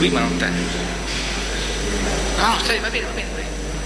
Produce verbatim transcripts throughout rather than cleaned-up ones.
Lui ma non te. No, stai, va bene, va bene, va bene.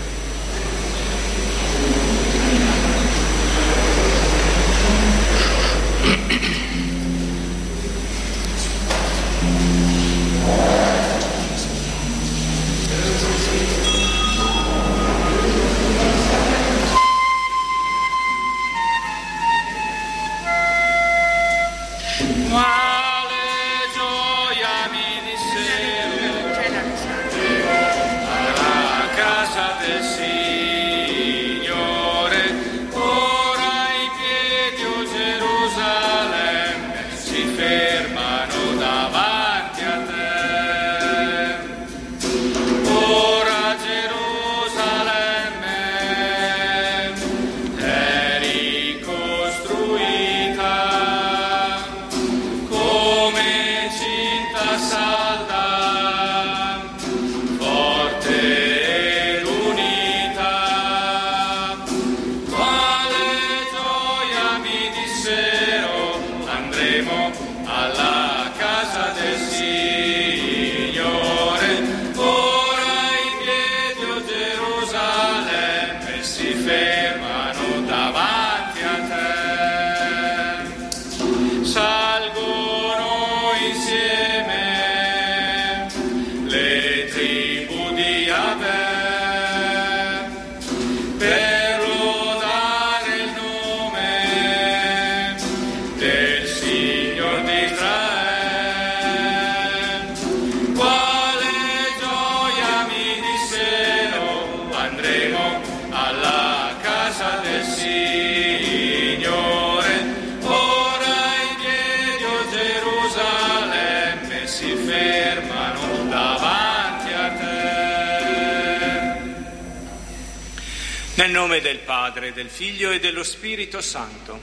Nel nome del Padre, del Figlio e dello Spirito Santo.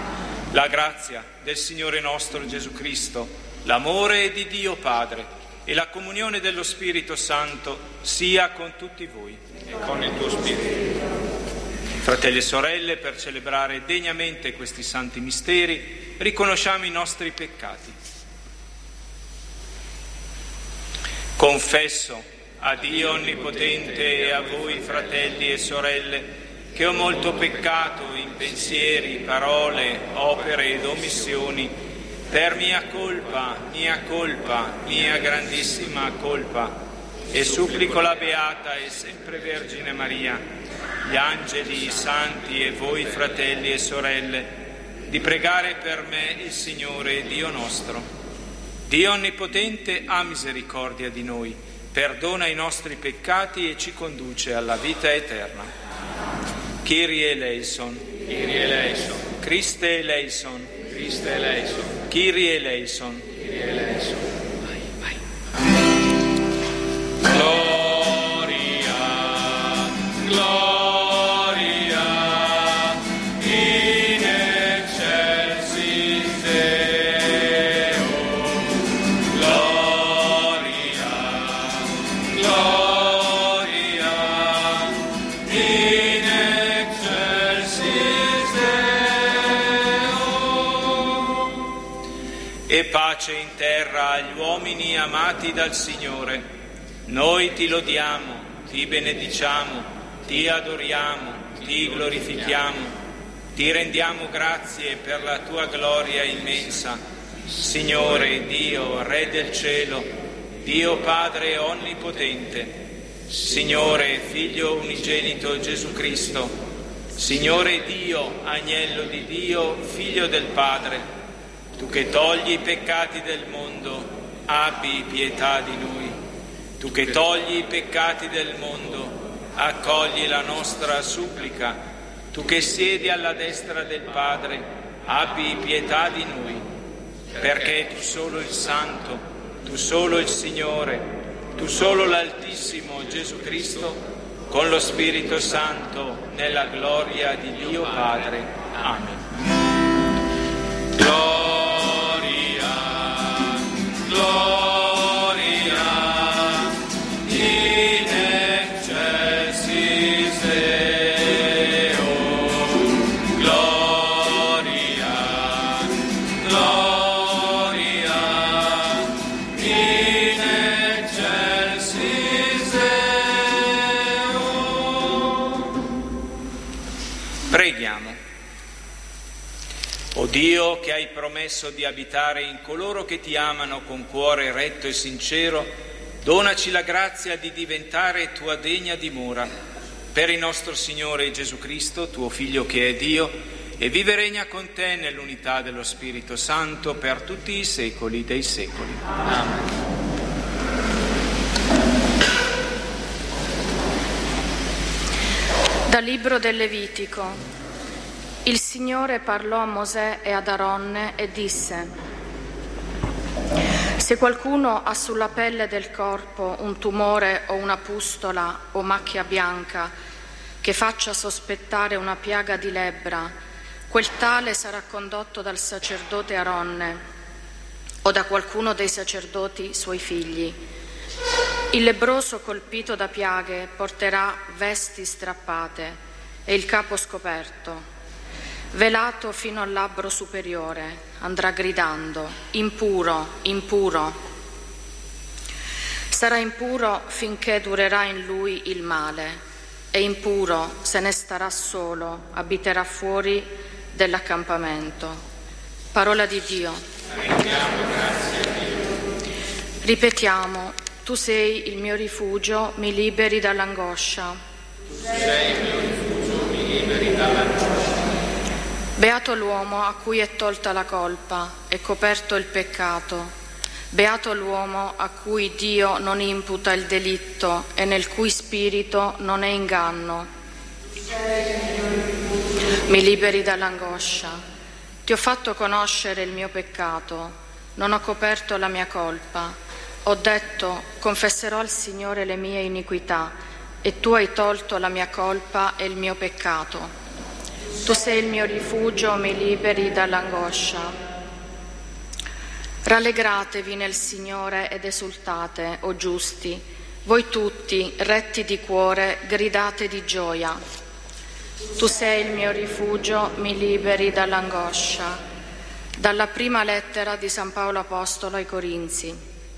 La grazia del Signore nostro Gesù Cristo, l'amore di Dio Padre e la comunione dello Spirito Santo sia con tutti voi e con il tuo Spirito. Fratelli e sorelle, per celebrare degnamente questi santi misteri, riconosciamo i nostri peccati. Confesso a Dio Onnipotente e a voi, fratelli e sorelle, che ho molto peccato in pensieri, parole, opere ed omissioni, per mia colpa, mia colpa, mia grandissima colpa, e supplico la Beata e sempre Vergine Maria, gli angeli, i santi e voi, fratelli e sorelle, di pregare per me il Signore Dio nostro. Dio Onnipotente ha misericordia di noi, perdona i nostri peccati e ci conduce alla vita eterna. Kyrie eleison, Kyrie eleison, Christe eleison, Christe eleison, Kyrie eleison, Kyrie eleison. Vai, vai. Gloria, gloria. E pace in terra agli uomini amati dal Signore. Noi ti lodiamo, ti benediciamo, ti adoriamo, ti glorifichiamo, ti rendiamo grazie per la tua gloria immensa. Signore Dio, Re del cielo, Dio Padre Onnipotente, Signore Figlio unigenito Gesù Cristo, Signore Dio, Agnello di Dio, Figlio del Padre, tu che togli i peccati del mondo, abbi pietà di noi. Tu che togli i peccati del mondo, accogli la nostra supplica. Tu che siedi alla destra del Padre, abbi pietà di noi. Perché tu solo il Santo, tu solo il Signore, tu solo l'Altissimo Gesù Cristo, con lo Spirito Santo, nella gloria di Dio Padre. Amen. Gloria. Gloria in excelsis Deo, gloria, gloria in excelsis Dio, che hai promesso di abitare in coloro che ti amano con cuore retto e sincero, donaci la grazia di diventare tua degna dimora. Per il nostro Signore Gesù Cristo, tuo Figlio che è Dio, e vive e regna con te nell'unità dello Spirito Santo per tutti i secoli dei secoli. Amen. Dal libro del Levitico. Il Signore parlò a Mosè e ad Aronne e disse: se qualcuno ha sulla pelle del corpo un tumore o una pustola o macchia bianca che faccia sospettare una piaga di lebbra, quel tale sarà condotto dal sacerdote Aronne o da qualcuno dei sacerdoti suoi figli. Il lebbroso colpito da piaghe porterà vesti strappate e il capo scoperto. Velato fino al labbro superiore, andrà gridando: impuro, impuro. Sarà impuro finché durerà in lui il male, e impuro se ne starà solo, abiterà fuori dell'accampamento. Parola di Dio. Ripetiamo: tu sei il mio rifugio, mi liberi dall'angoscia. Tu sei il mio rifugio, mi liberi dall'angoscia. Beato l'uomo a cui è tolta la colpa e coperto il peccato. Beato l'uomo a cui Dio non imputa il delitto e nel cui spirito non è inganno. Mi liberi dall'angoscia. Ti ho fatto conoscere il mio peccato, non ho coperto la mia colpa. Ho detto: confesserò al Signore le mie iniquità, e tu hai tolto la mia colpa e il mio peccato. Tu sei il mio rifugio, mi liberi dall'angoscia. Rallegratevi nel Signore ed esultate, o giusti, voi tutti, retti di cuore, gridate di gioia. Tu sei il mio rifugio, mi liberi dall'angoscia. Dalla prima lettera di San Paolo Apostolo ai Corinzi.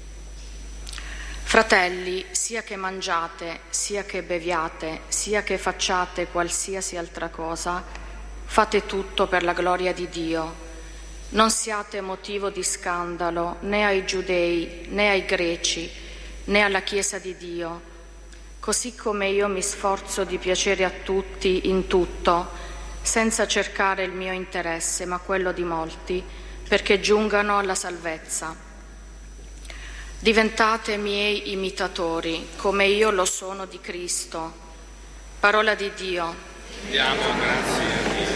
Fratelli, sia che mangiate, sia che beviate, sia che facciate qualsiasi altra cosa, fate tutto per la gloria di Dio. Non siate motivo di scandalo né ai giudei, né ai greci, né alla Chiesa di Dio. Così come io mi sforzo di piacere a tutti in tutto, senza cercare il mio interesse, ma quello di molti, perché giungano alla salvezza. Diventate miei imitatori, come io lo sono di Cristo. Parola di Dio. Diamo grazie a Dio.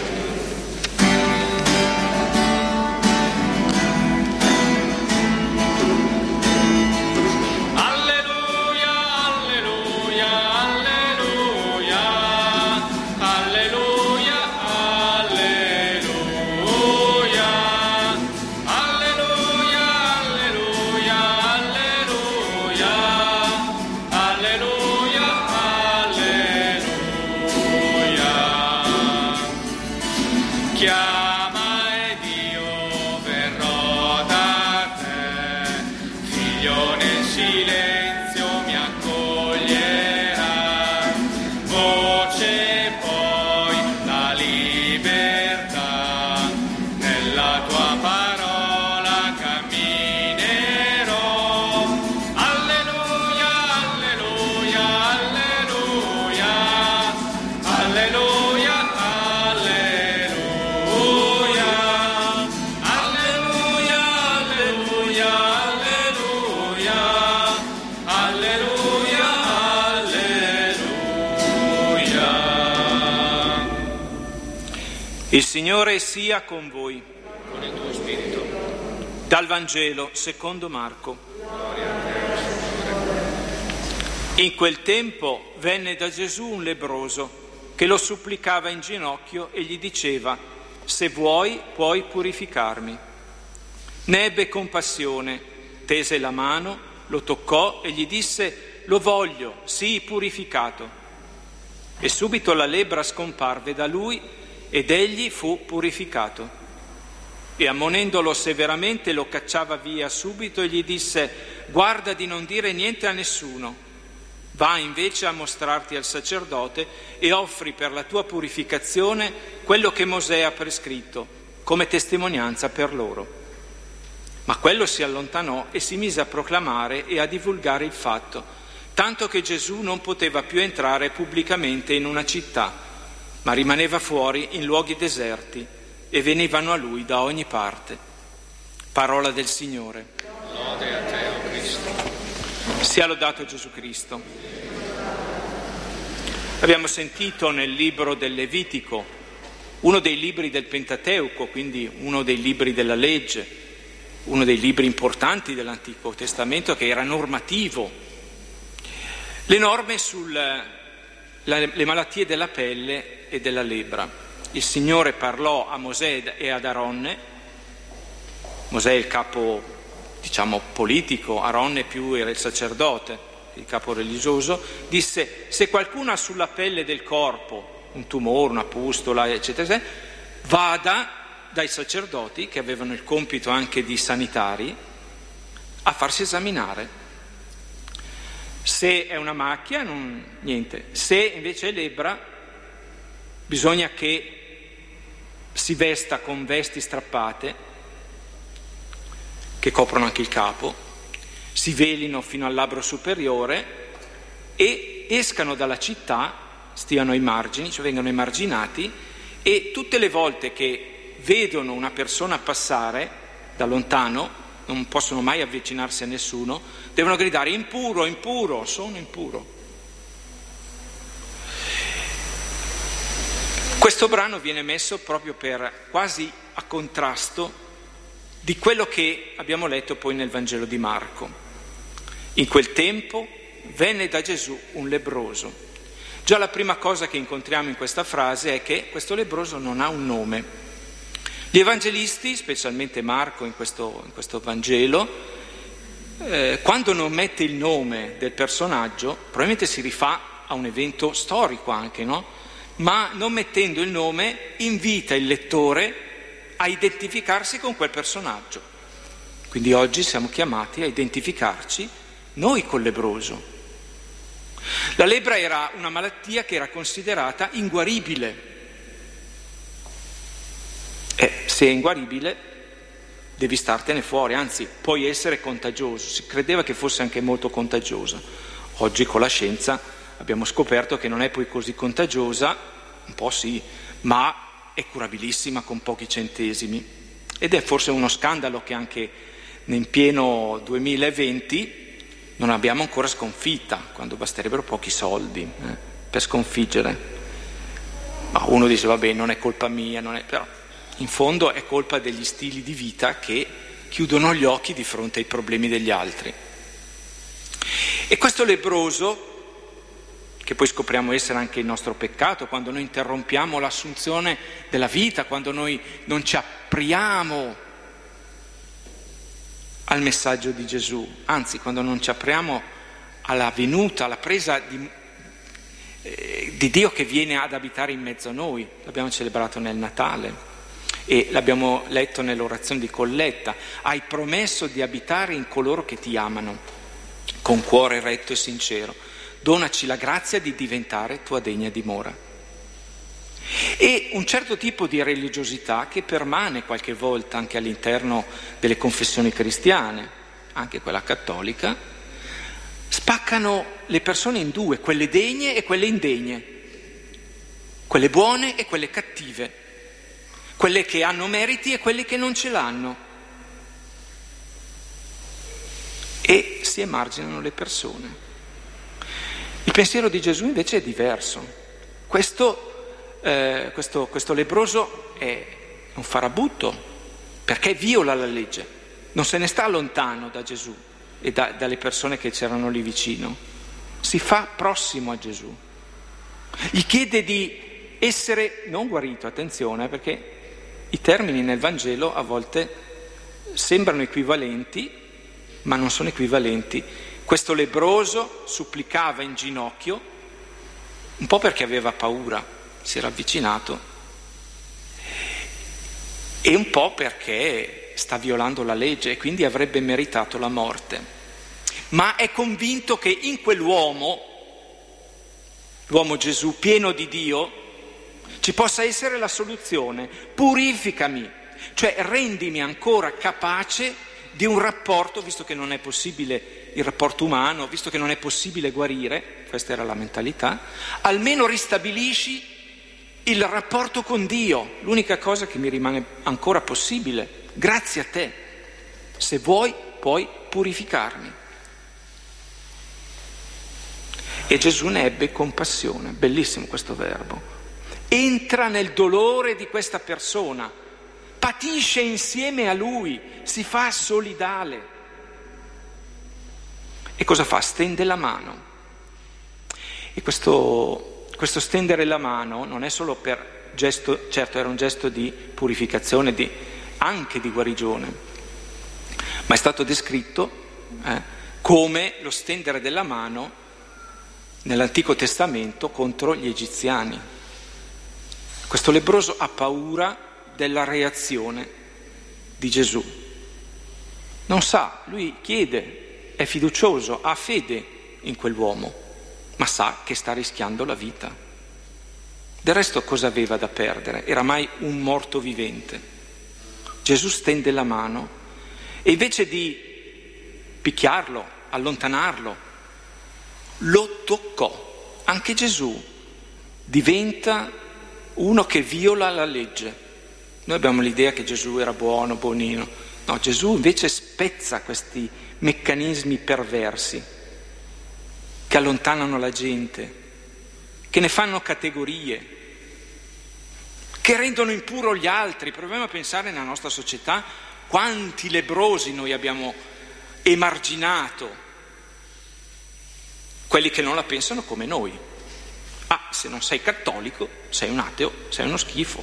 Il Signore sia con voi. Con il tuo spirito. Dal Vangelo secondo Marco. Gloria a te, Signore. In quel tempo venne da Gesù un lebbroso che lo supplicava in ginocchio e gli diceva: se vuoi puoi purificarmi. Ne ebbe compassione, tese la mano, lo toccò e gli disse: lo voglio, sii purificato. E subito la lebbra scomparve da lui ed egli fu purificato. E ammonendolo severamente lo cacciava via subito e gli disse: guarda di non dire niente a nessuno, va invece a mostrarti al sacerdote e offri per la tua purificazione quello che Mosè ha prescritto, come testimonianza per loro. Ma quello si allontanò e si mise a proclamare e a divulgare il fatto, tanto che Gesù non poteva più entrare pubblicamente in una città, ma rimaneva fuori in luoghi deserti e venivano a lui da ogni parte. Parola del Signore. Lode a te, o Cristo. Sia lodato Gesù Cristo. Abbiamo sentito nel libro del Levitico, uno dei libri del Pentateuco, quindi uno dei libri della legge, uno dei libri importanti dell'Antico Testamento, che era normativo, le norme sulle malattie della pelle e della lebbra. Il Signore parlò a Mosè e ad Aronne. Mosè è il capo, diciamo, politico, Aronne più era il sacerdote, il capo religioso. Disse: se qualcuno ha sulla pelle del corpo un tumore, una pustola, eccetera, vada dai sacerdoti, che avevano il compito anche di sanitari, a farsi esaminare. Se è una macchia, non, niente. Se invece è lebbra, bisogna che si vesta con vesti strappate, che coprono anche il capo, si velino fino al labbro superiore e escano dalla città, stiano ai margini, cioè vengano emarginati, e tutte le volte che vedono una persona passare da lontano, non possono mai avvicinarsi a nessuno, devono gridare: impuro, impuro, sono impuro. Questo brano viene messo proprio per quasi a contrasto di quello che abbiamo letto poi nel Vangelo di Marco. In quel tempo venne da Gesù un lebbroso. Già la prima cosa che incontriamo in questa frase è che questo lebbroso non ha un nome. Gli evangelisti, specialmente Marco in questo, in questo Vangelo, eh, quando non mette il nome del personaggio, probabilmente si rifà a un evento storico anche, no? Ma non mettendo il nome invita il lettore a identificarsi con quel personaggio. Quindi oggi siamo chiamati a identificarci noi col lebbroso. La lebbra era una malattia che era considerata inguaribile. E se è inguaribile devi startene fuori, anzi puoi essere contagioso. Si credeva che fosse anche molto contagiosa. Oggi con la scienza abbiamo scoperto che non è poi così contagiosa, un po' sì, ma è curabilissima con pochi centesimi. Ed è forse uno scandalo che anche in pieno duemilaventi non abbiamo ancora sconfitta, quando basterebbero pochi soldi eh, per sconfiggere. Ma uno dice: vabbè, non è colpa mia, non è... però in fondo è colpa degli stili di vita che chiudono gli occhi di fronte ai problemi degli altri. E questo lebbroso, che poi scopriamo essere anche il nostro peccato, quando noi interrompiamo l'assunzione della vita, quando noi non ci apriamo al messaggio di Gesù, anzi quando non ci apriamo alla venuta, alla presa di, eh, di Dio che viene ad abitare in mezzo a noi. L'abbiamo celebrato nel Natale e l'abbiamo letto nell'orazione di Colletta: hai promesso di abitare in coloro che ti amano con cuore retto e sincero, donaci la grazia di diventare tua degna dimora. E un certo tipo di religiosità che permane qualche volta anche all'interno delle confessioni cristiane, anche quella cattolica, spaccano le persone in due, quelle degne e quelle indegne, quelle buone e quelle cattive, quelle che hanno meriti e quelle che non ce l'hanno, e si emarginano le persone. Il pensiero di Gesù invece è diverso. Questo, eh, questo, questo lebbroso è un farabutto, perché viola la legge, non se ne sta lontano da Gesù e da, dalle persone che c'erano lì vicino, si fa prossimo a Gesù, gli chiede di essere non guarito, attenzione, perché i termini nel Vangelo a volte sembrano equivalenti, ma non sono equivalenti. Questo lebbroso supplicava in ginocchio, un po' perché aveva paura, si era avvicinato, e un po' perché sta violando la legge e quindi avrebbe meritato la morte. Ma è convinto che in quell'uomo, l'uomo Gesù, pieno di Dio, ci possa essere la soluzione. Purificami, cioè rendimi ancora capace di un rapporto, visto che non è possibile il rapporto umano, visto che non è possibile guarire, questa era la mentalità, almeno ristabilisci il rapporto con Dio, l'unica cosa che mi rimane ancora possibile, grazie a te, se vuoi puoi purificarmi. E Gesù ne ebbe compassione, bellissimo questo verbo, entra nel dolore di questa persona, patisce insieme a lui, si fa solidale. E cosa fa? Stende la mano. E questo, questo stendere la mano non è solo per gesto, certo era un gesto di purificazione, di, anche di guarigione, ma è stato descritto eh, come lo stendere della mano nell'Antico Testamento contro gli egiziani. Questo lebbroso ha paura della reazione di Gesù. Non sa, lui chiede, è fiducioso, ha fede in quell'uomo, ma sa che sta rischiando la vita. Del resto cosa aveva da perdere? Era mai un morto vivente. Gesù stende la mano e invece di picchiarlo, allontanarlo, lo toccò. Anche Gesù diventa uno che viola la legge. Noi abbiamo l'idea che Gesù era buono, buonino. No, Gesù invece spezza questi meccanismi perversi che allontanano la gente, che ne fanno categorie, che rendono impuro gli altri. Proviamo a pensare nella nostra società quanti lebbrosi noi abbiamo emarginato, quelli che non la pensano come noi. Ah, se non sei cattolico, sei un ateo, sei uno schifo.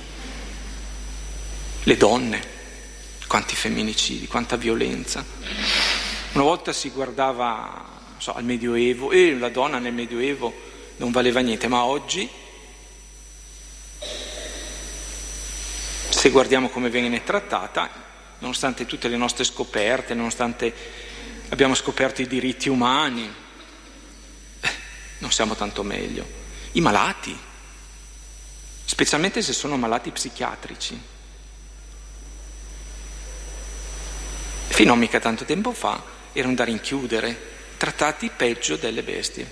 Le donne, quanti femminicidi, quanta violenza. Una volta si guardava, non so, al Medioevo, e la donna nel Medioevo non valeva niente, ma oggi, se guardiamo come viene trattata, nonostante tutte le nostre scoperte, nonostante abbiamo scoperto i diritti umani, non siamo tanto meglio. I malati, specialmente se sono malati psichiatrici. Fino a mica tanto tempo fa erano da rinchiudere, trattati peggio delle bestie.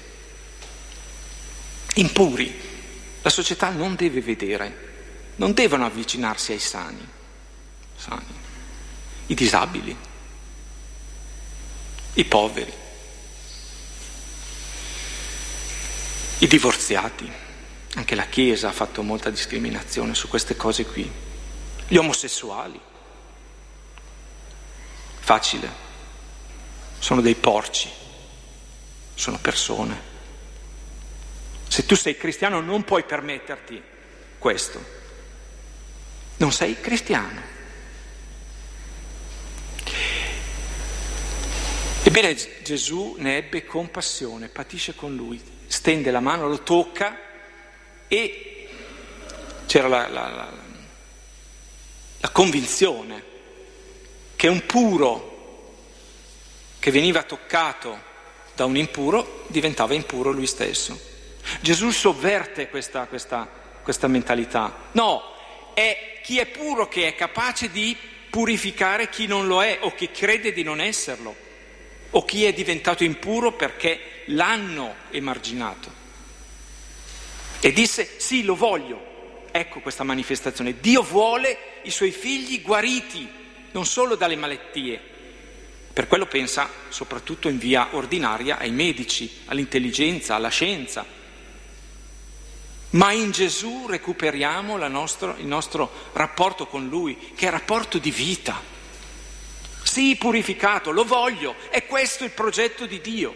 Impuri, la società non deve vedere, non devono avvicinarsi ai sani, sani, i disabili, i poveri, i divorziati. Anche la Chiesa ha fatto molta discriminazione su queste cose qui. Gli omosessuali. Facile. Sono dei porci. Sono persone. Se tu sei cristiano non puoi permetterti questo. Non sei cristiano. Ebbene, Gesù ne ebbe compassione, patisce con lui, stende la mano, lo tocca e c'era la, la, la, la convinzione che un puro che veniva toccato da un impuro diventava impuro lui stesso. Gesù sovverte questa, questa, questa mentalità. No, è chi è puro che è capace di purificare chi non lo è o chi crede di non esserlo, o chi è diventato impuro perché l'hanno emarginato. E disse: sì, lo voglio. Ecco questa manifestazione. Dio vuole i suoi figli guariti, non solo dalle malattie. Per quello pensa soprattutto in via ordinaria ai medici, all'intelligenza, alla scienza. Ma in Gesù recuperiamo la nostro, il nostro rapporto con Lui, che è rapporto di vita. Sii purificato, lo voglio, è questo il progetto di Dio.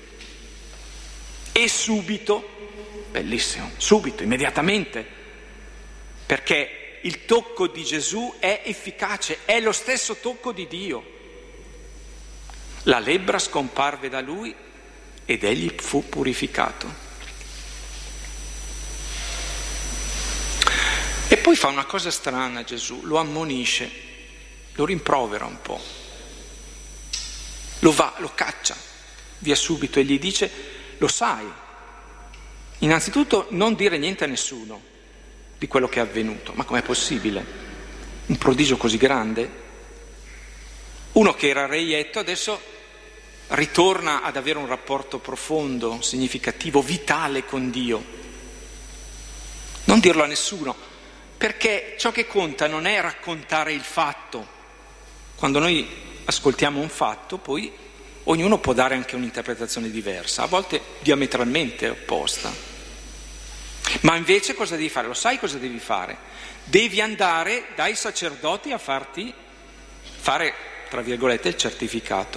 E subito, bellissimo, subito, immediatamente, perché il tocco di Gesù è efficace, è lo stesso tocco di Dio. La lebbra scomparve da lui ed egli fu purificato. E poi fa una cosa strana Gesù, lo ammonisce, lo rimprovera un po', lo va, lo caccia via subito e gli dice: lo sai, innanzitutto non dire niente a nessuno di quello che è avvenuto. Ma com'è possibile? un prodigio così grande? Uno che era reietto adesso ritorna ad avere un rapporto profondo, significativo, vitale con Dio. Non dirlo a nessuno, perché ciò che conta non è raccontare il fatto. Quando noi ascoltiamo un fatto, poi ognuno può dare anche un'interpretazione diversa, a volte diametralmente opposta. Ma invece cosa devi fare? Lo sai cosa devi fare? Devi andare dai sacerdoti a farti fare, tra virgolette, il certificato.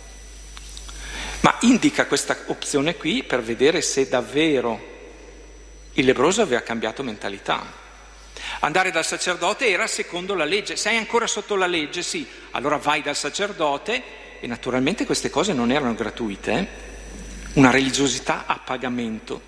Ma indica questa opzione qui per vedere se davvero il lebbroso aveva cambiato mentalità. Andare dal sacerdote era secondo la legge. Sei ancora sotto la legge? Sì. Allora vai dal sacerdote, e naturalmente queste cose non erano gratuite, eh? Una religiosità a pagamento.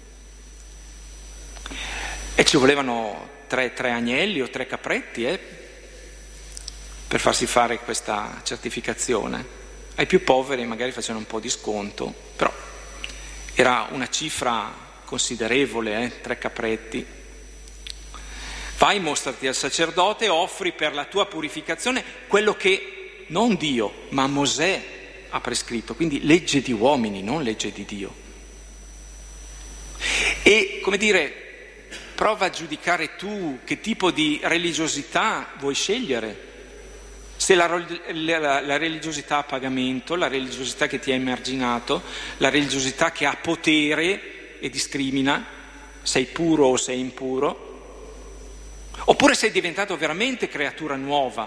E ci volevano tre, tre agnelli o tre capretti eh, per farsi fare questa certificazione. Ai più poveri magari facevano un po' di sconto, però era una cifra considerevole, eh, tre capretti. Vai, mostrati al sacerdote, offri per la tua purificazione quello che non Dio, ma Mosè ha prescritto, quindi legge di uomini, non legge di Dio. E, come dire, prova a giudicare tu che tipo di religiosità vuoi scegliere. Se la, la, la religiosità a pagamento, la religiosità che ti ha emarginato, la religiosità che ha potere e discrimina, sei puro o sei impuro, oppure sei diventato veramente creatura nuova.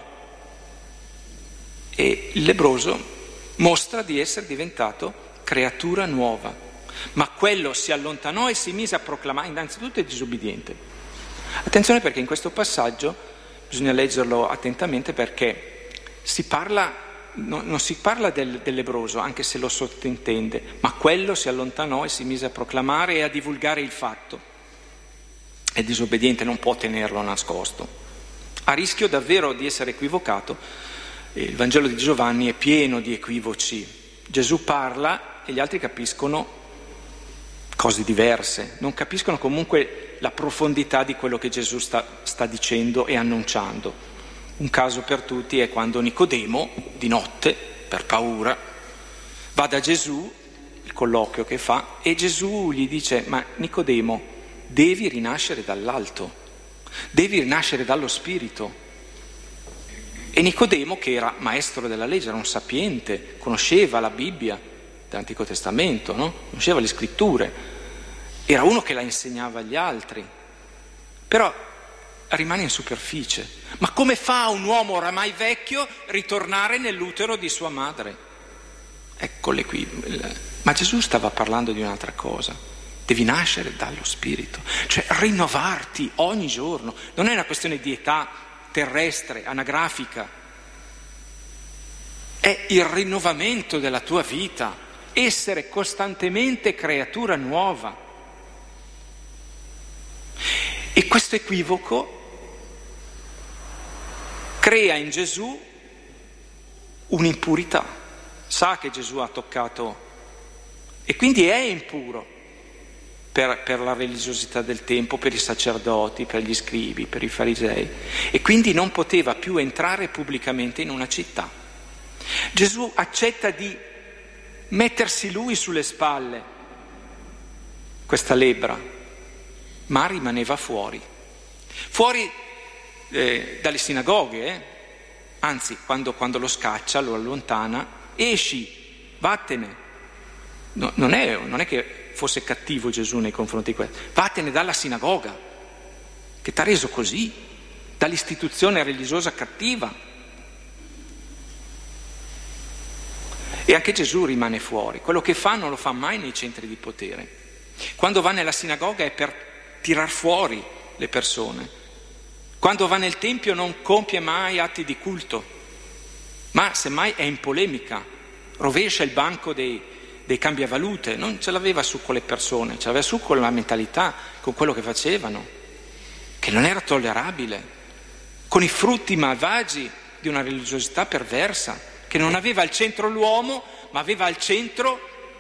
E il lebbroso mostra di essere diventato creatura nuova, ma quello si allontanò e si mise a proclamare, innanzitutto è disobbediente. Attenzione, perché in questo passaggio bisogna leggerlo attentamente, perché si parla, no, non si parla del, del lebbroso, anche se lo sottintende, ma quello si allontanò e si mise a proclamare e a divulgare il fatto. È disobbediente, non può tenerlo nascosto. A rischio davvero di essere equivocato. Il Vangelo di Giovanni è pieno di equivoci. Gesù parla e gli altri capiscono cose diverse, non capiscono comunque la profondità di quello che Gesù sta, sta dicendo e annunciando. Un caso per tutti è quando Nicodemo, di notte, per paura, va da Gesù, il colloquio che fa, e Gesù gli dice: ma Nicodemo, devi rinascere dall'alto, devi rinascere dallo Spirito. E Nicodemo, che era maestro della legge, era un sapiente, conosceva la Bibbia dell'Antico Testamento, no? Conosceva le scritture, era uno che la insegnava agli altri, però rimane in superficie. Ma come fa un uomo oramai vecchio ritornare nell'utero di sua madre? Eccole qui. Ma Gesù stava parlando di un'altra cosa. Devi nascere dallo Spirito, cioè rinnovarti ogni giorno. Non è una questione di età terrestre, anagrafica. È il rinnovamento della tua vita, essere costantemente creatura nuova. E questo equivoco crea in Gesù un'impurità. Sa che Gesù ha toccato e quindi è impuro per, per la religiosità del tempo, per i sacerdoti, per gli scribi, per i farisei, e quindi non poteva più entrare pubblicamente in una città. Gesù accetta di mettersi lui sulle spalle questa lebbra, ma rimaneva fuori. Fuori eh, dalle sinagoghe, eh? Anzi, quando, quando lo scaccia, lo allontana, esci, vattene. No, non, è, non è che fosse cattivo Gesù nei confronti di questo. Vattene dalla sinagoga, che t'ha reso così, dall'istituzione religiosa cattiva. E anche Gesù rimane fuori. Quello che fa non lo fa mai nei centri di potere. Quando va nella sinagoga è per tirar fuori le persone. Quando va nel tempio non compie mai atti di culto, ma semmai è in polemica, rovescia il banco dei, dei cambiavalute. Non ce l'aveva su con le persone, ce l'aveva su con la mentalità, con quello che facevano, che non era tollerabile, con i frutti malvagi di una religiosità perversa, che non aveva al centro l'uomo, ma aveva al centro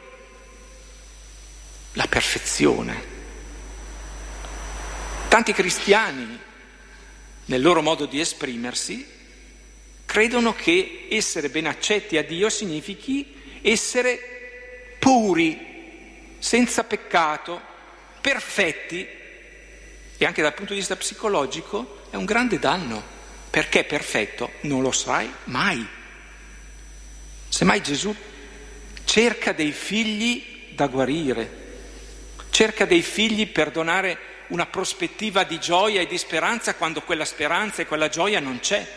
la perfezione. Tanti cristiani nel loro modo di esprimersi, credono che essere ben accetti a Dio significhi essere puri, senza peccato, perfetti, e anche dal punto di vista psicologico è un grande danno, perché perfetto non lo sarai mai. Semmai Gesù cerca dei figli da guarire, cerca dei figli per donare una prospettiva di gioia e di speranza quando quella speranza e quella gioia non c'è.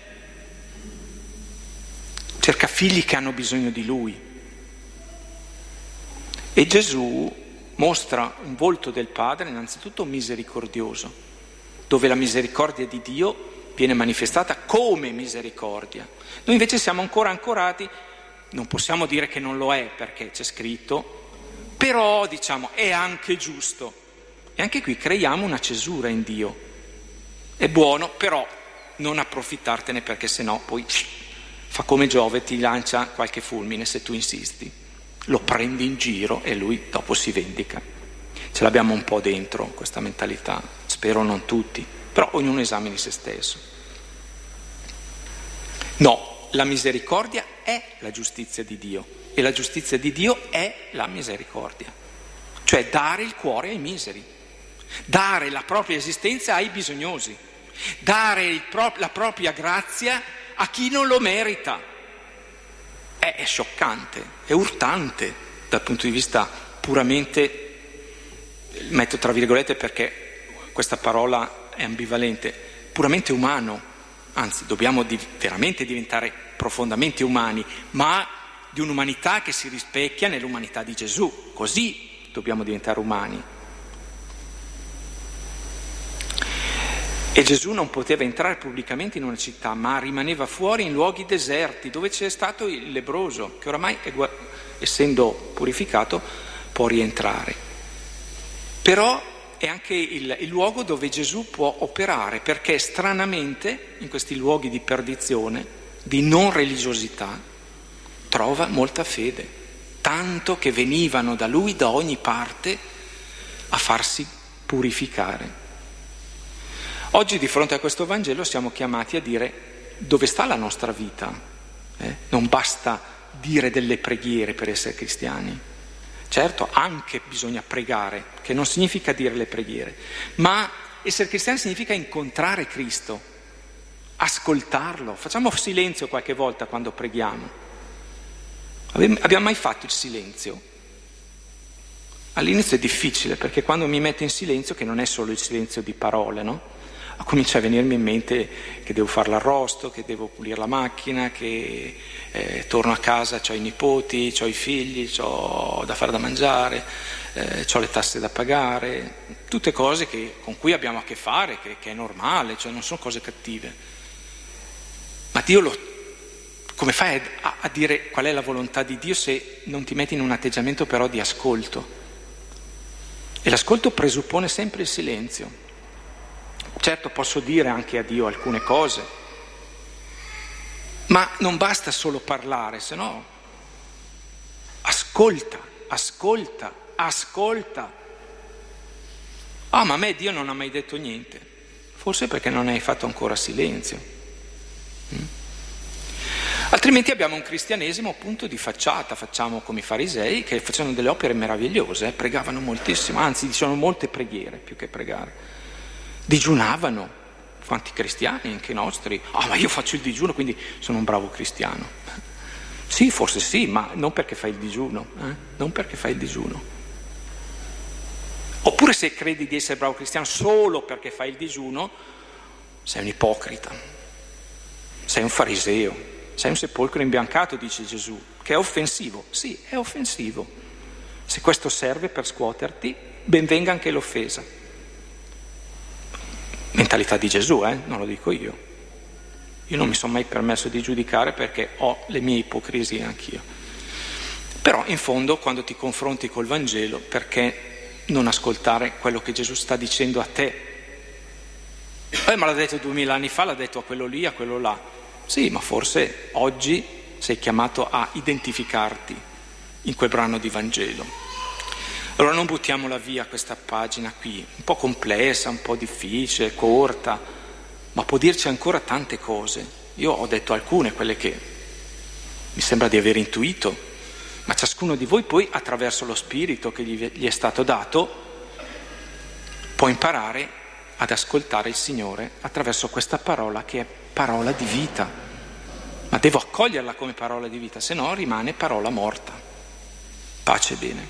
Cerca figli che hanno bisogno di Lui. E Gesù mostra un volto del Padre innanzitutto misericordioso, dove la misericordia di Dio viene manifestata come misericordia. Noi invece siamo ancora ancorati, non possiamo dire che non lo è perché c'è scritto, però diciamo è anche giusto. E anche qui creiamo una cesura in Dio. È buono, però non approfittartene, perché sennò poi fa come Giove, ti lancia qualche fulmine se tu insisti. Lo prendi in giro e lui dopo si vendica. Ce l'abbiamo un po' dentro questa mentalità, spero non tutti, però ognuno esamini se stesso. No, la misericordia è la giustizia di Dio e la giustizia di Dio è la misericordia, cioè dare il cuore ai miseri, dare la propria esistenza ai bisognosi, dare il pro- la propria grazia a chi non lo merita. È, è scioccante, è urtante dal punto di vista puramente, metto tra virgolette perché questa parola è ambivalente, puramente umano. Anzi, dobbiamo di, veramente diventare profondamente umani, ma di un'umanità che si rispecchia nell'umanità di Gesù. Così dobbiamo diventare umani. E Gesù non poteva entrare pubblicamente in una città, ma rimaneva fuori in luoghi deserti, dove c'è stato il lebbroso, che oramai, essendo purificato, può rientrare. Però è anche il, il luogo dove Gesù può operare, perché stranamente in questi luoghi di perdizione, di non religiosità, trova molta fede, tanto che venivano da lui da ogni parte a farsi purificare. Oggi di fronte a questo Vangelo siamo chiamati a dire dove sta la nostra vita. Eh? Non basta dire delle preghiere per essere cristiani. Certo, anche bisogna pregare, che non significa dire le preghiere, ma essere cristiani significa incontrare Cristo, ascoltarlo. Facciamo silenzio qualche volta quando preghiamo. Abbiamo mai fatto il silenzio? All'inizio è difficile, perché quando mi metto in silenzio, che non è solo il silenzio di parole, no? Comincia a venirmi in mente che devo fare l'arrosto, che devo pulire la macchina, che eh, torno a casa, c'ho i nipoti, c'ho i figli, c'ho da fare da mangiare, eh, c'ho le tasse da pagare, tutte cose che, con cui abbiamo a che fare, che, che è normale, cioè non sono cose cattive. Ma Dio lo, come fai a, a dire qual è la volontà di Dio se non ti metti in un atteggiamento però di ascolto? E l'ascolto presuppone sempre il silenzio. Certo, posso dire anche a Dio alcune cose, ma non basta solo parlare, se no ascolta, ascolta, ascolta. Ah, ma a me Dio non ha mai detto niente. Forse perché non hai fatto ancora silenzio. Mm? Altrimenti abbiamo un cristianesimo appunto di facciata, facciamo come i farisei che facevano delle opere meravigliose, eh? Pregavano moltissimo, anzi dicevano molte preghiere più che pregare. Digiunavano, quanti cristiani, anche nostri. Ah, ma io faccio il digiuno, quindi sono un bravo cristiano. Sì, forse sì, ma non perché fai il digiuno, eh? Non perché fai il digiuno. Oppure se credi di essere bravo cristiano solo perché fai il digiuno, sei un ipocrita, sei un fariseo, sei un sepolcro imbiancato, dice Gesù, che è offensivo. Sì, è offensivo. Se questo serve per scuoterti, ben venga anche l'offesa. Mentalità di Gesù, eh? Non lo dico io. Io non mi sono mai permesso di giudicare perché ho le mie ipocrisie anch'io. Però in fondo quando ti confronti col Vangelo, perché non ascoltare quello che Gesù sta dicendo a te? Eh, ma l'ha detto duemila anni fa, l'ha detto a quello lì, a quello là. Sì, ma forse oggi sei chiamato a identificarti in quel brano di Vangelo. Allora non buttiamola via questa pagina qui, un po' complessa, un po' difficile, corta, ma può dirci ancora tante cose. Io ho detto alcune, quelle che mi sembra di aver intuito, ma ciascuno di voi poi, attraverso lo Spirito che gli, gli è stato dato, può imparare ad ascoltare il Signore attraverso questa parola che è parola di vita. Ma devo accoglierla come parola di vita, se no rimane parola morta. Pace e bene.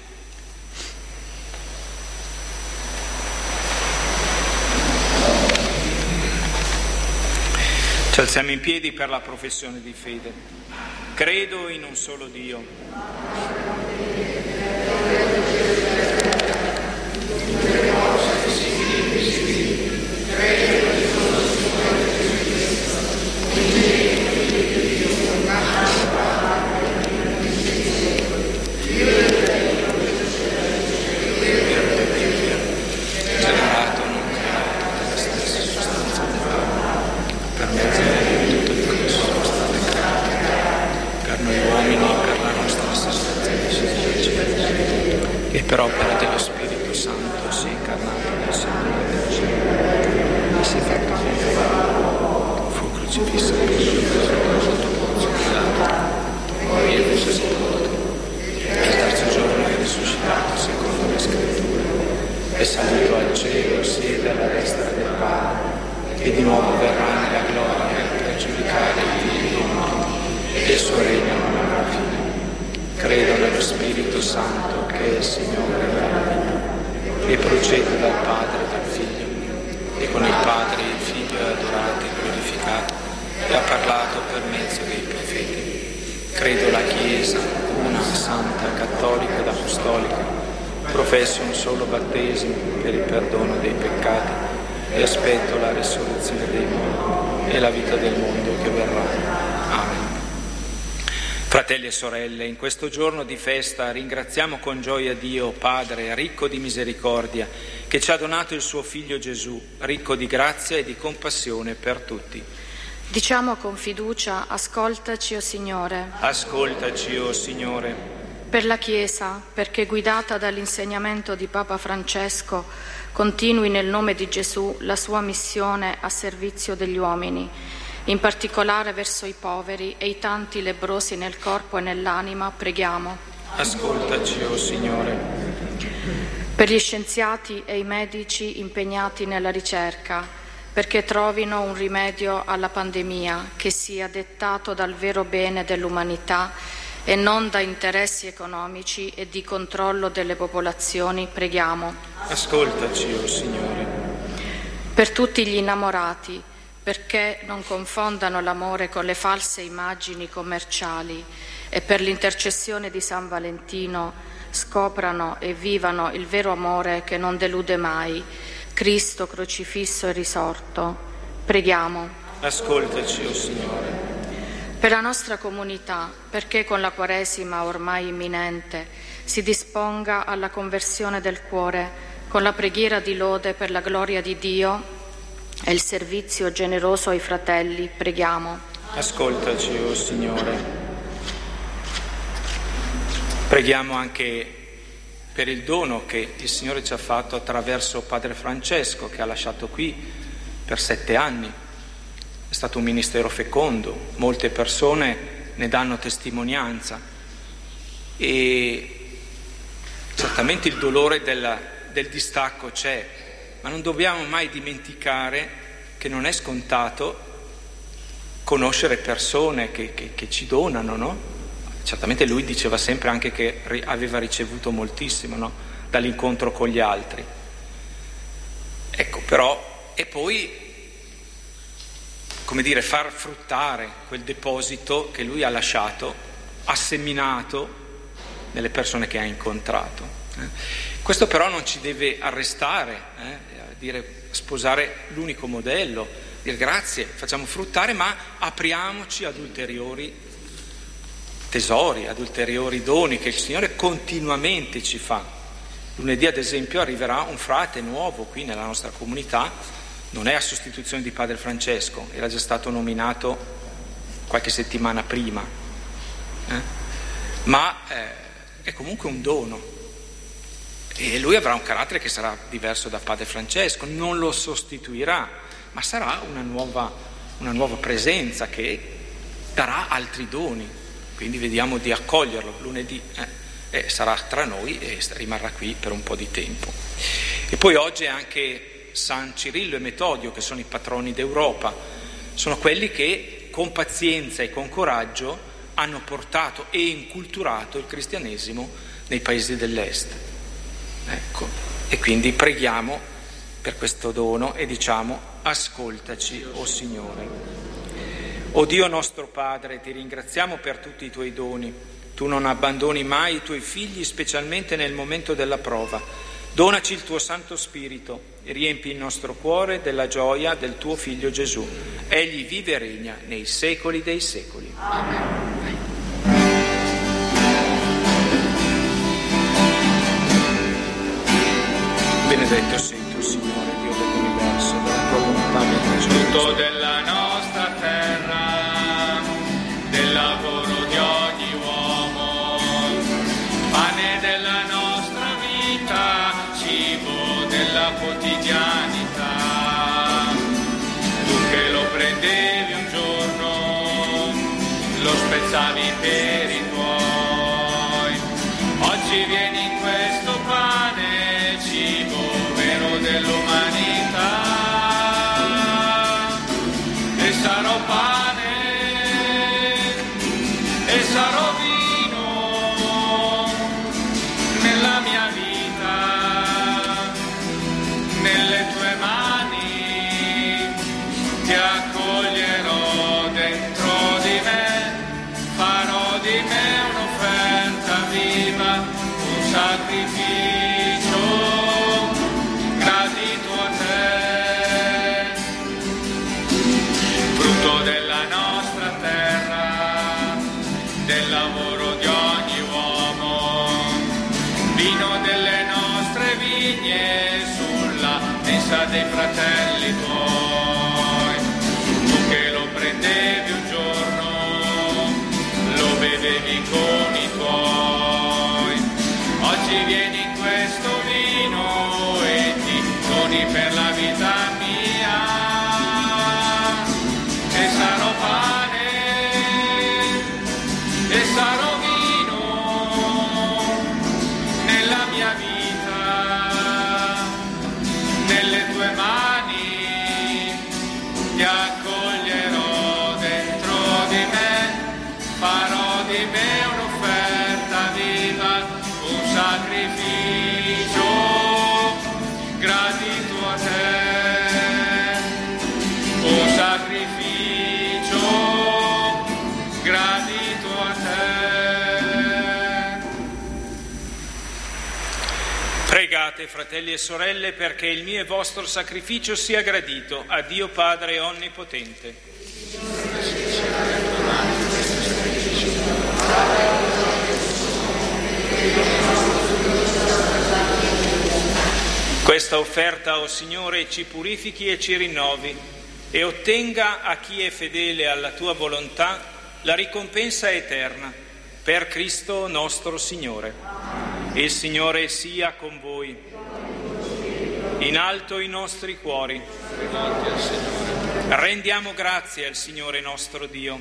Ci alziamo in piedi per la professione di fede. Credo in un solo Dio. E per opera dello Spirito Santo si è incarnato nel Signore del cielo e si è fatto uomo, fu crocifisso per poi è risuscitato, il terzo giorno è risuscitato secondo le scritture, è salito al cielo, siede alla destra del Padre e di nuovo verrà nella gloria per giudicare i vivi e i morti, e il suo regno non avrà fine. Credo nello Spirito Santo che è il Signore della vita e procede dal Padre e dal Figlio, e con il Padre e il Figlio è adorato e glorificato e ha parlato per mezzo dei profeti. Credo la Chiesa, una santa, cattolica ed apostolica, professo un solo battesimo per il perdono dei peccati e aspetto la risurrezione dei morti e la vita del mondo che verrà. Amen. Fratelli e sorelle, in questo giorno di festa ringraziamo con gioia Dio Padre, ricco di misericordia, che ci ha donato il suo Figlio Gesù, ricco di grazia e di compassione per tutti. Diciamo con fiducia: ascoltaci, o Signore. Ascoltaci, o Signore. Per la Chiesa, perché guidata dall'insegnamento di Papa Francesco, continui nel nome di Gesù la sua missione a servizio degli uomini, in particolare verso i poveri e i tanti lebbrosi nel corpo e nell'anima, preghiamo. Ascoltaci, o Signore. Per gli scienziati e i medici impegnati nella ricerca, perché trovino un rimedio alla pandemia che sia dettato dal vero bene dell'umanità e non da interessi economici e di controllo delle popolazioni, preghiamo. Ascoltaci, o Signore. Per tutti gli innamorati, perché non confondano l'amore con le false immagini commerciali e per l'intercessione di San Valentino scoprano e vivano il vero amore che non delude mai, Cristo crocifisso e risorto, preghiamo. Ascoltaci, o Signore. Per la nostra comunità, perché con la Quaresima ormai imminente si disponga alla conversione del cuore con la preghiera di lode per la gloria di Dio e il servizio generoso ai fratelli, preghiamo. Ascoltaci, o Signore. Preghiamo anche per il dono che il Signore ci ha fatto attraverso Padre Francesco, che ha lasciato qui per sette anni. È stato un ministero fecondo, molte persone ne danno testimonianza e certamente il dolore del, del distacco c'è, ma non dobbiamo mai dimenticare che non è scontato conoscere persone che, che, che ci donano, no? Certamente lui diceva sempre anche che ri- aveva ricevuto moltissimo, no? Dall'incontro con gli altri. Ecco, però, e poi, come dire, far fruttare quel deposito che lui ha lasciato, ha seminato nelle persone che ha incontrato. Eh? Questo però non ci deve arrestare, eh? dire sposare l'unico modello, dire grazie, facciamo fruttare, ma apriamoci ad ulteriori tesori, ad ulteriori doni che il Signore continuamente ci fa. Lunedì ad esempio arriverà un frate nuovo qui nella nostra comunità, non è a sostituzione di Padre Francesco, era già stato nominato qualche settimana prima, eh? ma eh, è comunque un dono. E lui avrà un carattere che sarà diverso da Padre Francesco, non lo sostituirà, ma sarà una nuova, una nuova presenza che darà altri doni, quindi vediamo di accoglierlo. Lunedì eh, eh, sarà tra noi e rimarrà qui per un po' di tempo. E poi oggi anche San Cirillo e Metodio, che sono i patroni d'Europa, sono quelli che con pazienza e con coraggio hanno portato e inculturato il cristianesimo nei paesi dell'Est. Ecco, e quindi preghiamo per questo dono e diciamo: ascoltaci, o Signore. O Dio nostro Padre, ti ringraziamo per tutti i tuoi doni. Tu non abbandoni mai i tuoi figli, specialmente nel momento della prova. Donaci il tuo Santo Spirito e riempi il nostro cuore della gioia del tuo Figlio Gesù. Egli vive e regna nei secoli dei secoli. Amen. Benedetto sei tu, Signore, Dio dell'universo, della tua volontà viene frutto della nostra terra, del lavoro di ogni uomo, pane della nostra vita, cibo della quotidianità. Tu che lo prendevi un giorno, lo spezzavi per i tuoi, oggi vieni in questo pane, cibo vero dell'umanità. E sarò pane, e sarò vino nella mia vita, nelle tue mani ti accoglierò dentro di me, farò di me un'offerta viva, un sacrificio gradito a te, frutto della nostra terra, del lavoro di ogni uomo, vino delle nostre vigne sulla mensa dei fratelli tuoi. Tu che lo prendevi un giorno, lo bevevi con i tuoi, oggi vieni in questo vino e ti doni per la vita mia. E sarò pane, e sarò vino nella mia vita, nelle tue mani ti accoglierò dentro di me, farò di me un'offerta viva, un sacrificio gradito a te, un sacrificio gradito a te. Pregate, fratelli e sorelle, perché il mio e vostro sacrificio sia gradito a Dio Padre Onnipotente. Questa offerta, o Signore, ci purifichi e ci rinnovi e ottenga a chi è fedele alla tua volontà la ricompensa eterna, per Cristo nostro Signore. Il Signore sia con voi. In alto i nostri cuori. Rendiamo grazie al Signore nostro Dio.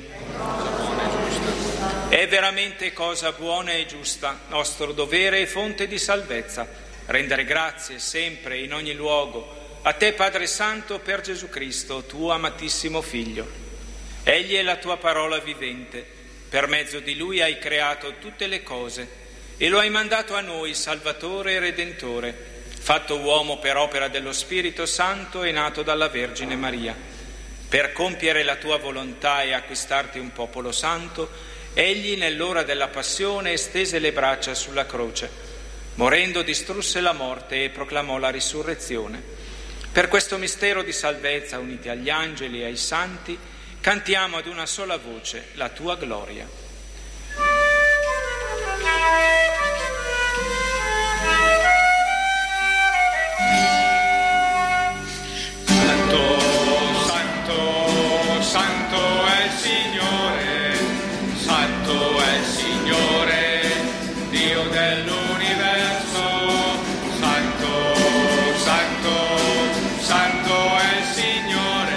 È veramente cosa buona e giusta, nostro dovere e fonte di salvezza, rendere grazie sempre e in ogni luogo a te, Padre Santo, per Gesù Cristo, tuo amatissimo Figlio. Egli è la tua parola vivente, per mezzo di Lui hai creato tutte le cose e lo hai mandato a noi, Salvatore e Redentore, fatto uomo per opera dello Spirito Santo e nato dalla Vergine Maria. Per compiere la tua volontà e acquistarti un popolo santo, egli nell'ora della passione stese le braccia sulla croce. Morendo distrusse la morte e proclamò la risurrezione. Per questo mistero di salvezza, uniti agli angeli e ai santi, cantiamo ad una sola voce la tua gloria. Santo, santo, santo è il Signore, santo è il Signore, Dio dell'universo, santo, santo, santo è il Signore.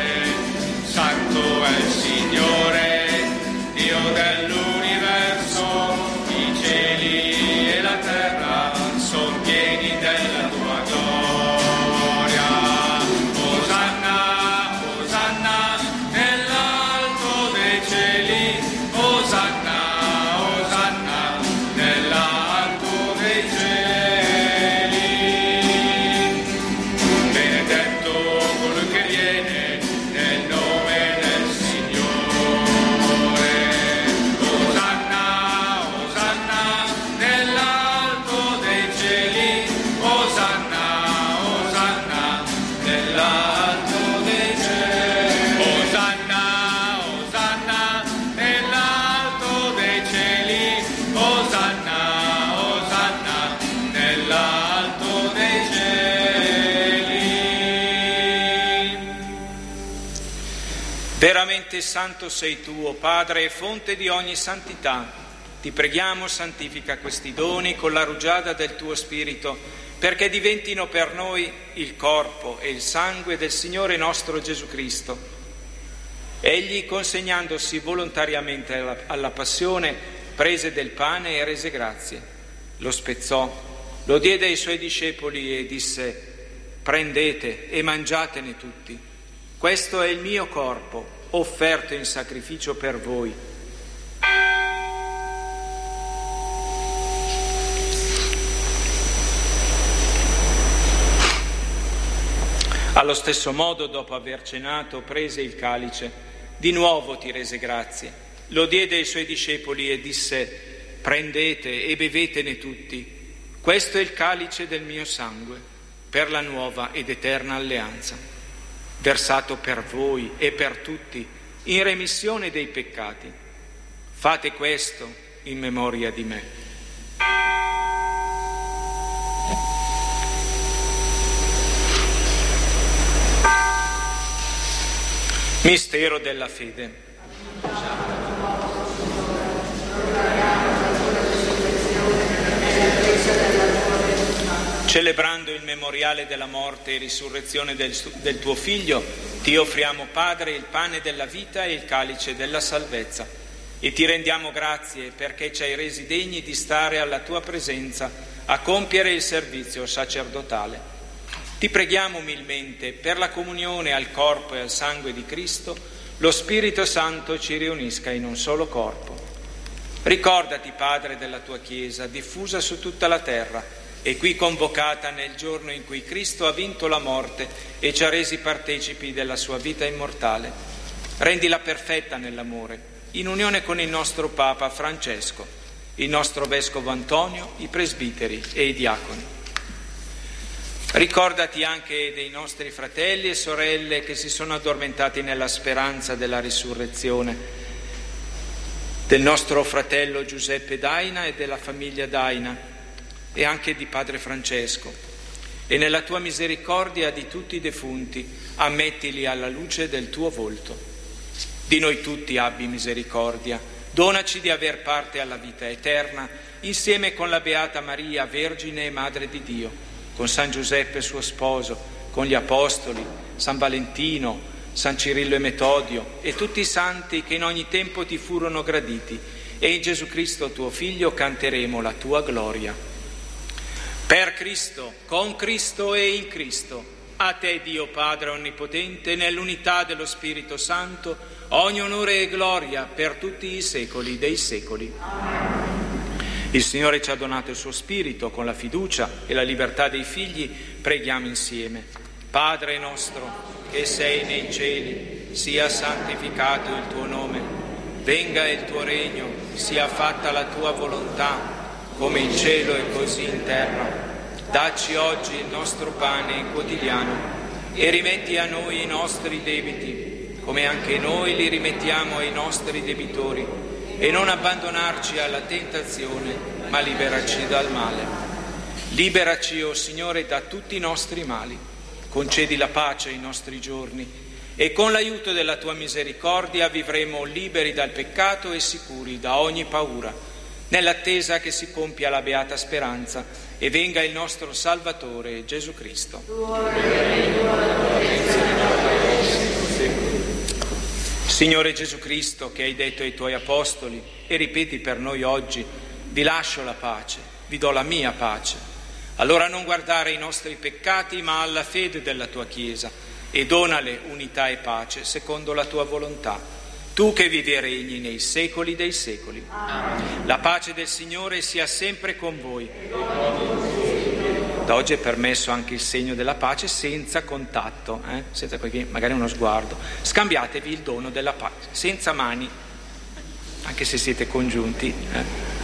Veramente santo sei tu, o Padre, e fonte di ogni santità. Ti preghiamo, santifica questi doni con la rugiada del tuo Spirito, perché diventino per noi il corpo e il sangue del Signore nostro Gesù Cristo. Egli, consegnandosi volontariamente alla, alla passione, prese del pane e rese grazie. Lo spezzò, lo diede ai suoi discepoli e disse: prendete e mangiatene tutti. Questo è il mio corpo, offerto in sacrificio per voi. Allo stesso modo, dopo aver cenato, prese il calice, di nuovo ti rese grazie, lo diede ai suoi discepoli e disse: prendete e bevetene tutti. Questo è il calice del mio sangue, per la nuova ed eterna alleanza, versato per voi e per tutti in remissione dei peccati. Fate questo in memoria di me. Mistero della fede. Celebrando il memoriale della morte e risurrezione del, del tuo Figlio, ti offriamo, Padre, il pane della vita e il calice della salvezza, e ti rendiamo grazie perché ci hai resi degni di stare alla tua presenza a compiere il servizio sacerdotale. Ti preghiamo umilmente per la comunione al corpo e al sangue di Cristo, lo Spirito Santo ci riunisca in un solo corpo. Ricordati, Padre, della tua Chiesa, diffusa su tutta la terra, e qui convocata nel giorno in cui Cristo ha vinto la morte e ci ha resi partecipi della sua vita immortale. Rendila perfetta nell'amore, in unione con il nostro Papa Francesco, il nostro Vescovo Antonio, i presbiteri e i diaconi. Ricordati anche dei nostri fratelli e sorelle che si sono addormentati nella speranza della risurrezione, del nostro fratello Giuseppe Daina e della famiglia Daina, e anche di Padre Francesco, e nella tua misericordia di tutti i defunti ammettili alla luce del tuo volto. Di noi tutti abbi misericordia, donaci di aver parte alla vita eterna, insieme con la Beata Maria, Vergine e Madre di Dio, con San Giuseppe suo sposo, con gli Apostoli, San Valentino, San Cirillo e Metodio, e tutti i santi che in ogni tempo ti furono graditi, e in Gesù Cristo tuo Figlio canteremo la tua gloria. Per Cristo, con Cristo e in Cristo, a te Dio Padre Onnipotente, nell'unità dello Spirito Santo, ogni onore e gloria per tutti i secoli dei secoli. Il Signore ci ha donato il suo Spirito con la fiducia e la libertà dei figli. Preghiamo insieme. Padre nostro, che sei nei cieli, sia santificato il tuo nome. Venga il tuo regno, sia fatta la tua volontà, come in cielo e così in terra. Dacci oggi il nostro pane quotidiano e rimetti a noi i nostri debiti, come anche noi li rimettiamo ai nostri debitori, e non abbandonarci alla tentazione, ma liberaci dal male. Liberaci, o Signore, da tutti i nostri mali, concedi la pace ai nostri giorni, e con l'aiuto della tua misericordia vivremo liberi dal peccato e sicuri da ogni paura, nell'attesa che si compia la beata speranza e venga il nostro Salvatore Gesù Cristo. Signore Gesù Cristo, che hai detto ai tuoi apostoli e ripeti per noi oggi: vi lascio la pace, vi do la mia pace. Allora non guardare ai nostri peccati, ma alla fede della tua Chiesa, e donale unità e pace secondo la tua volontà. Tu che vivi e regni nei secoli dei secoli. Amen. La pace del Signore sia sempre con voi. Da oggi è permesso anche il segno della pace senza contatto, eh? senza magari uno sguardo. Scambiatevi il dono della pace, senza mani, anche se siete congiunti. Eh?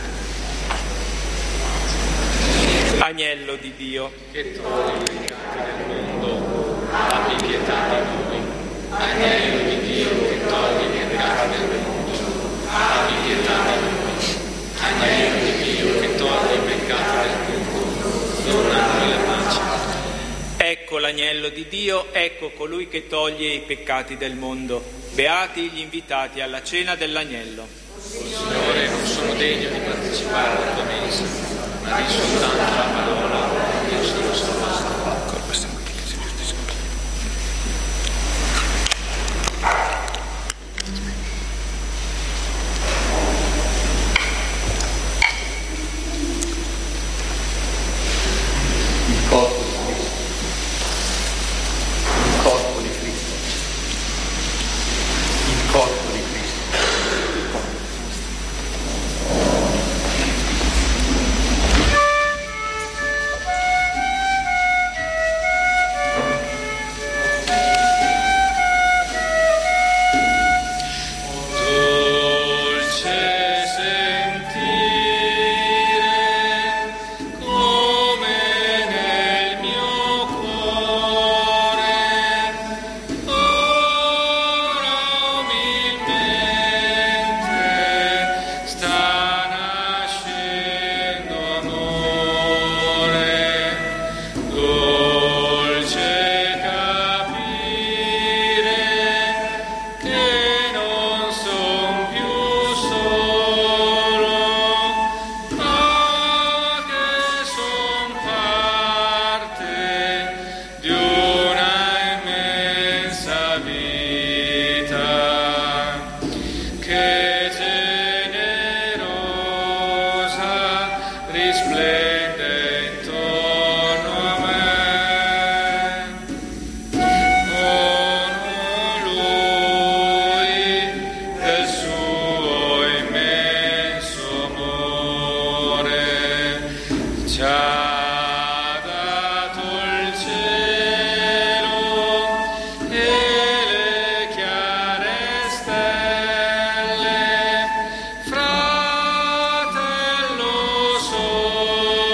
Agnello di Dio, che togli i peccati del mondo, abbi pietà di noi. Agnello di Dio, che togli i peccati del mondo, abbi pietà di noi. Agnello di Dio, che togli i peccati del mondo, dona noi la pace. Ecco l'agnello di Dio, ecco colui che toglie i peccati del mondo. Beati gli invitati alla cena dell'agnello. Signore, non sono degno di partecipare alla tua mensa, ma di soltanto la parola e io sono salvato. Il corpo di Cristo. Il corpo di Cristo. Il corpo di Cristo. Fratello solo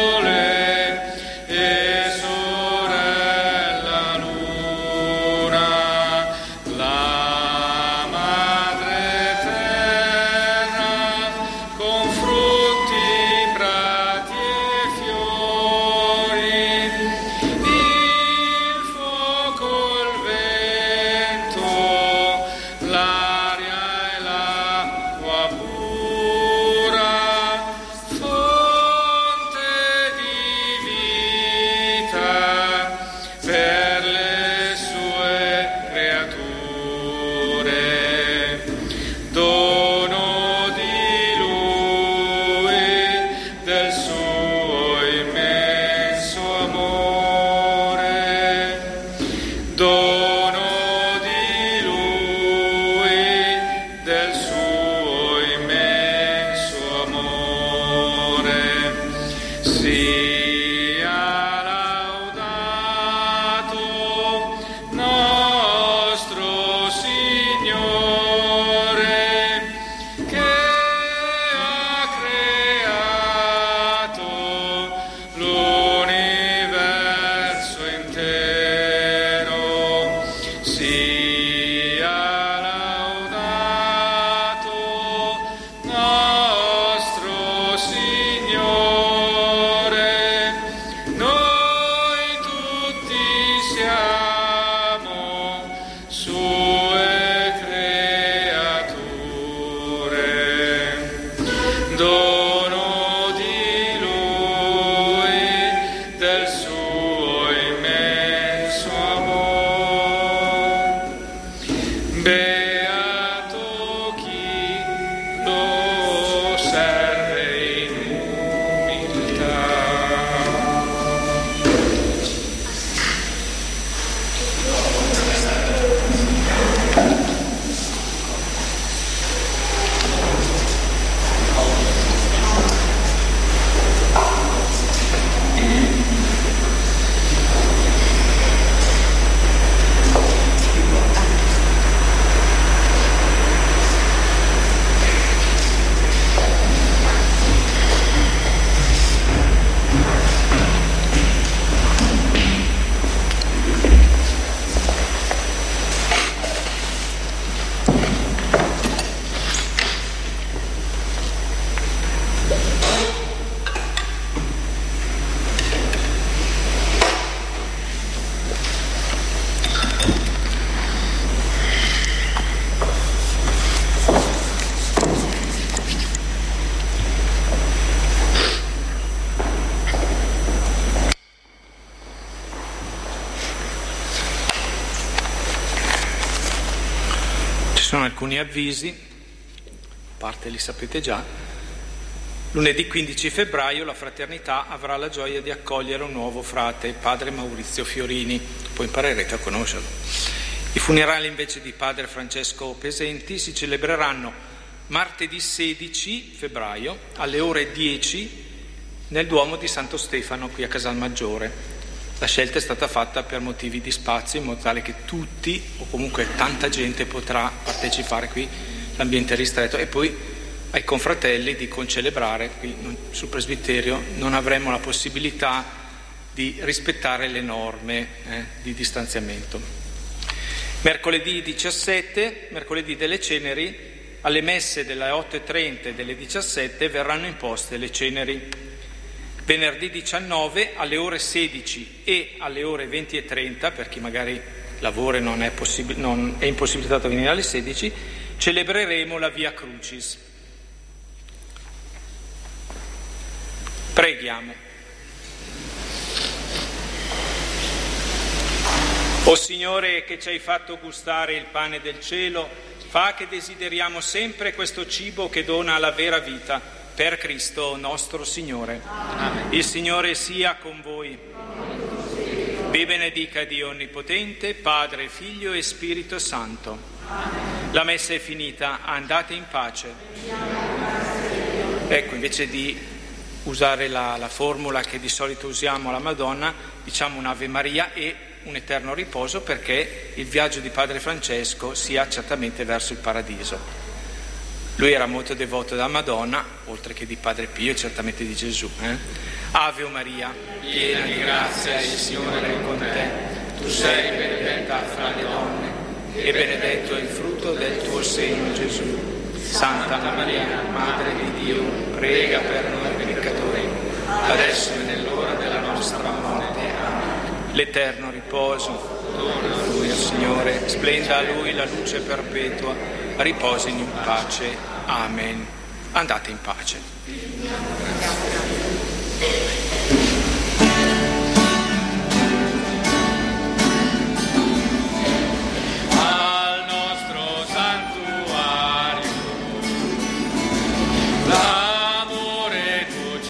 sono alcuni avvisi, a parte li sapete già. Lunedì quindici febbraio la Fraternità avrà la gioia di accogliere un nuovo frate, padre Maurizio Fiorini, poi imparerete a conoscerlo. I funerali invece di padre Francesco Pesenti si celebreranno martedì sedici febbraio alle ore dieci nel Duomo di Santo Stefano qui a Casalmaggiore. La scelta è stata fatta per motivi di spazio, in modo tale che tutti, o comunque tanta gente, potrà partecipare qui, l'ambiente è ristretto, e poi ai confratelli di concelebrare qui sul presbiterio. Non avremo la possibilità di rispettare le norme eh, di distanziamento. Mercoledì diciassette, mercoledì delle Ceneri, alle messe delle otto e trenta e delle diciassette verranno imposte le ceneri. Venerdì diciannove alle ore sedici e alle ore venti e trenta, per chi magari lavora e non è, possib- non è impossibilitato a venire alle sedici, celebreremo la Via Crucis. Preghiamo. O Signore, che ci hai fatto gustare il pane del cielo, fa che desideriamo sempre questo cibo che dona la vera vita. Per Cristo nostro Signore. Amen. Il Signore sia con voi. Vi benedica Dio Onnipotente, Padre, Figlio e Spirito Santo. Amen. La messa è finita, andate in pace. Ecco, invece di usare la, la formula che di solito usiamo alla Madonna, diciamo un'Ave Maria e un eterno riposo, perché il viaggio di Padre Francesco sia certamente verso il paradiso. Lui era molto devoto della Madonna, oltre che di Padre Pio e certamente di Gesù. Eh? Ave Maria, piena di grazia, il Signore è con te. Tu sei benedetta fra le donne e benedetto è il frutto del tuo seno, Gesù. Santa Maria, Madre di Dio, prega per noi peccatori, adesso e nell'ora della nostra morte. Amen. L'eterno riposo dona a Lui, Signore, splenda a Lui la luce perpetua, riposino in pace. Amen. Andate in pace.